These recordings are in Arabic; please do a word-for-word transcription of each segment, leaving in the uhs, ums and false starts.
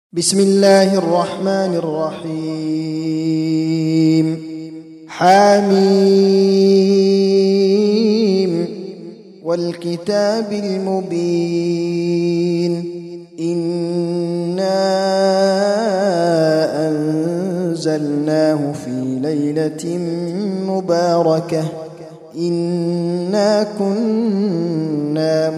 بسم الله الرحمن الرحيم حميم والكتاب المبين إنا أنزلناه في ليلة مباركة إنا كنا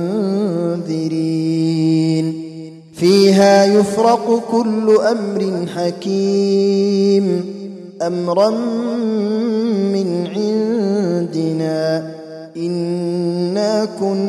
منذرين فيها يفرق كل أمر حكيم أمرا من عندنا إنا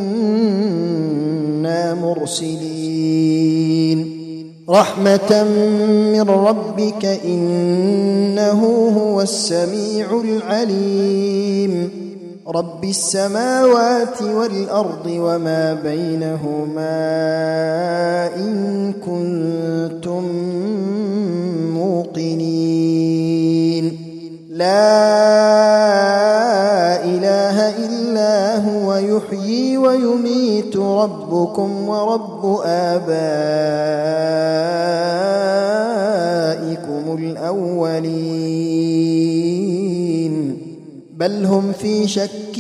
كنا مرسلين رحمة من ربك إنه هو السميع العليم رب السماوات والأرض وما بينهما إن كنتم موقنين لا إله إلا هو يحيي ويميت ربكم ورب آبائكم الأولين بل هم في شك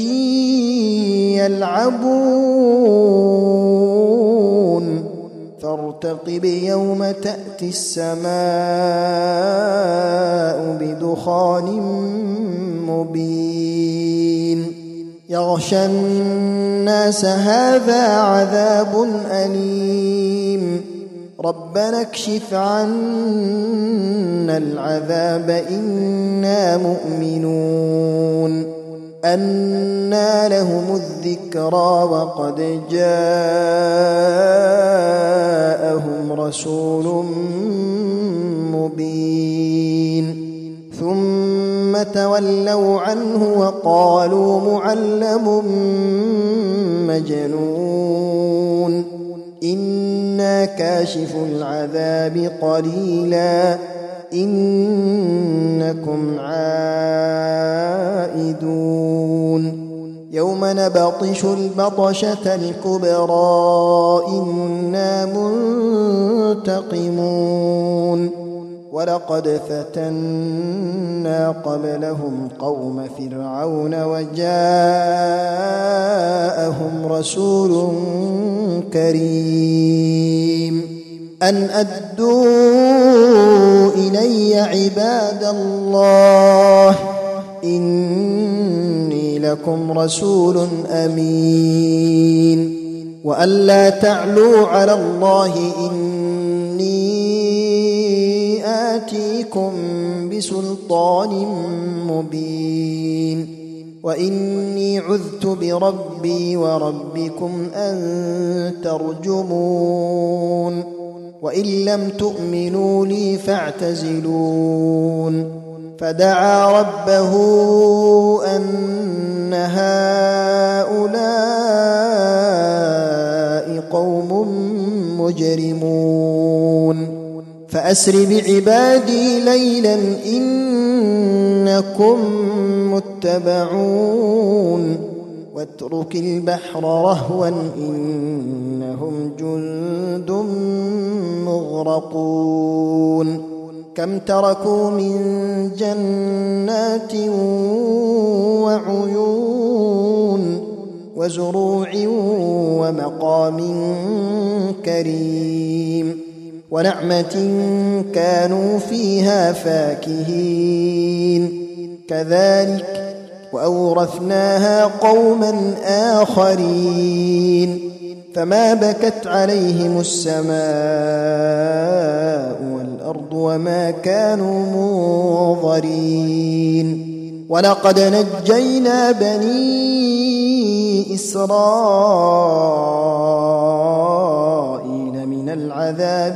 يلعبون فارتقب يوم تأتي السماء بدخان مبين يغشى الناس هذا عذاب أليم ربنا اكشف عنا العذاب إنا مؤمنون أنى لهم الذكرى وقد جاءهم رسول مبين ثم تولوا عنه وقالوا معلم مجنون إنا كاشف العذاب قليلا إنكم عائدون يوم نبطش البطشة الكبرى إنا منتقمون ولقد فتنا قبلهم قوم فرعون وجاءهم رسول كريم أن أدوا إلي عباد الله إني لكم رسول أمين وأن لا تعلوا على الله إني آتيكم بسلطان مبين وإني عذت بربي وربكم أن ترجمون وإن لم تؤمنوا لي فاعتزلون فدعا ربه أن هؤلاء قوم مجرمون فأسر بعبادي ليلا إنكم متبعون واترك البحر رهوا إنهم جند مغرقون كم تركوا من جنات وعيون وزروع ومقام كريم ونعمة كانوا فيها فاكهين كذلك وأورثناها قوما آخرين فما بكت عليهم السماء والأرض وما كانوا منظرين ولقد نجينا بني إسرائيل من العذاب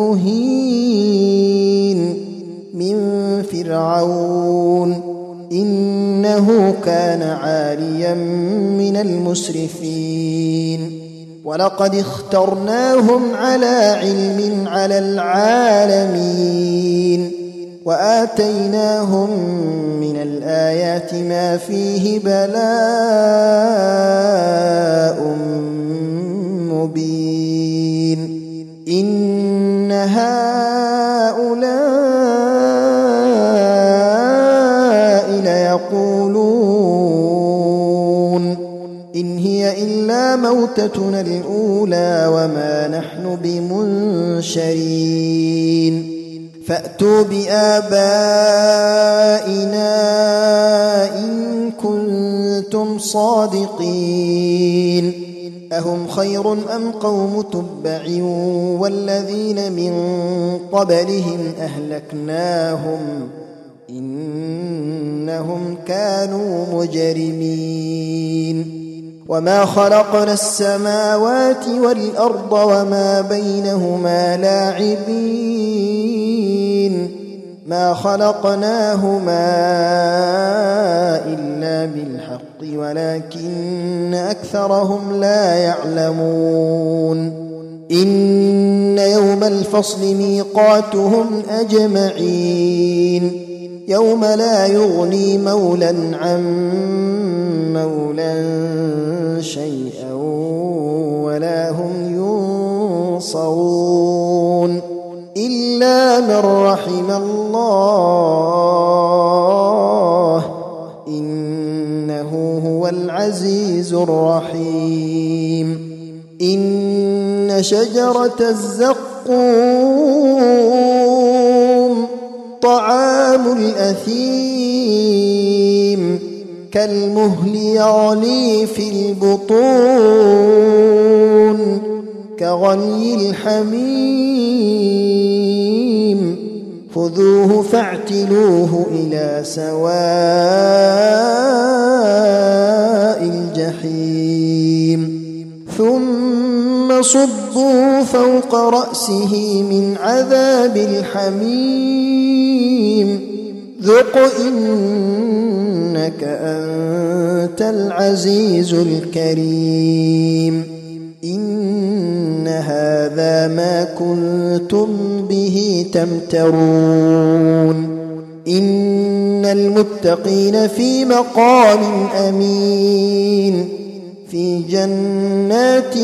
المهين من فرعون إنه كان عاليا من المسرفين ولقد اخترناهم على علم على العالمين وآتيناهم من الآيات ما فيه بلاء مبين إن هؤلاء ليقولون إن هي إلا موتتنا الأولى وما نحن بمنشرين فأتوا بآبائنا إن كنتم صادقين أهم خير أم قوم تبع والذين من قبلهم أهلكناهم إنهم كانوا مجرمين وما خلقنا السماوات والأرض وما بينهما لاعبين ما خلقناهما إلا بالحق ولكن أكثرهم لا يعلمون إن يوم الفصل ميقاتهم أجمعين يوم لا يغني مولا عن مولا شيئا ولا هم ينصرون إلا من رحم الله إنه هو العزيز الرحيم إن شجرة الزقوم طعام الأثيم كالمهل يغلي في البطون كغلي الحميم خذوه فاعتلوه إلى سواء الجحيم ثم صبوا فوق رأسه من عذاب الحميم ذق إنك أنت العزيز الكريم إن هذا ما كنتم به تمترون إن المتقين في مقام أمين في جنات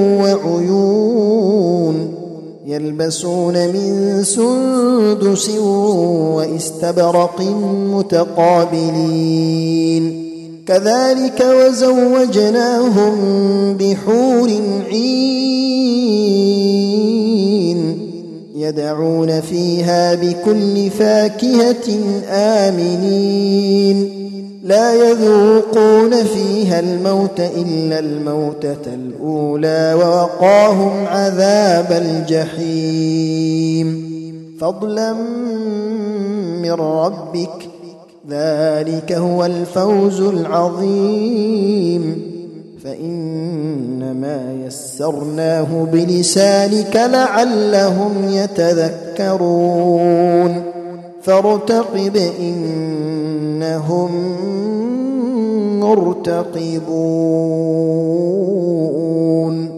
وعيون يلبسون من سندس واستبرق متقابلين كذلك وزوجناهم بحور عين يدعون فيها بكل فاكهة آمنين لا يذوقون فيها الموت إلا الموتة الأولى ووقاهم عذاب الجحيم فضلا من ربك ذلك هو الفوز العظيم فإنما يسرناه بلسانك لعلهم يتذكرون فارتقب إنهم مرتقبون